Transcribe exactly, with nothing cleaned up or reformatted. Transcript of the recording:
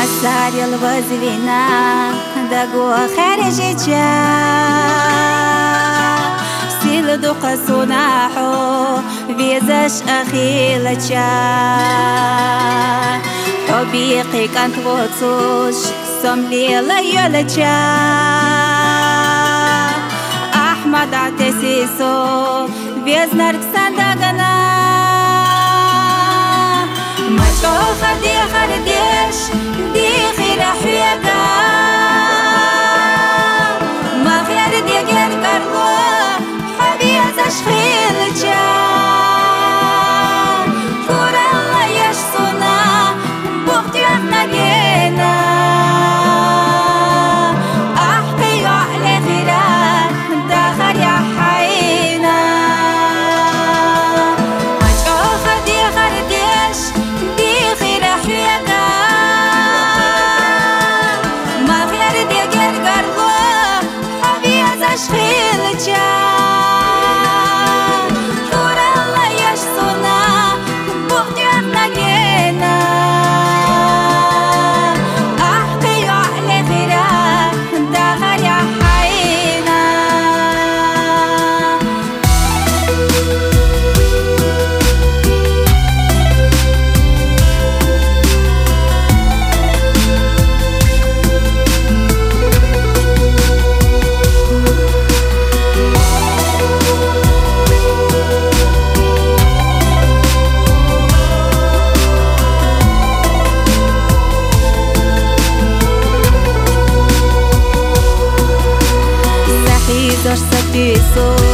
Масарил возвина да го خارججا سيل دق صناحو فيزاش أخيلجا حبيقي كانت وطوش سملي ليلجا أحمد عتسيسو فيزنارك سندقنا مجو خدي خرديش دي خير حياتا ما غير دي غير كارلو حبيز اشخيل جا كور الله يشصنا بوقت يغنى احكي على غيرك داخل يا حينا مجو خدي خرديش أشخيلجا كور الله يشصنا بوقت يغنى أحكي على غيرك داخل يا حينا Doar să te